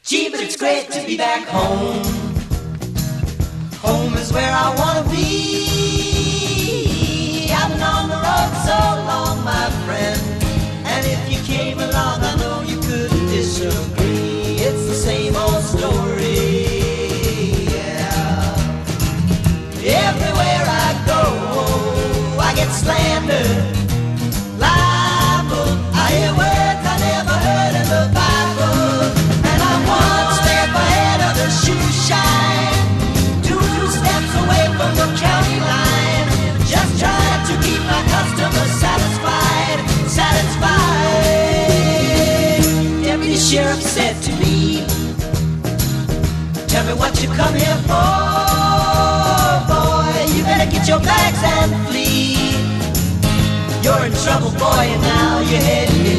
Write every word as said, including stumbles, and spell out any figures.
Gee, but it's great to be back home. Home is where I wanna be. I've been on the road so long, my friend, and if you came along, I know you couldn't disagree. It's the same old story, yeah. Everywhere I go, I get slandered, libeled. I hear words I never heard in the Bible, and I'm one step ahead of the shoe shine, two steps away from the county line, just trying to keep my customers satisfied, satisfied. Deputy Sheriff said to me, tell me what you come here for, boy. You better get your bags and flee. You're in trouble, boy, and now you're heading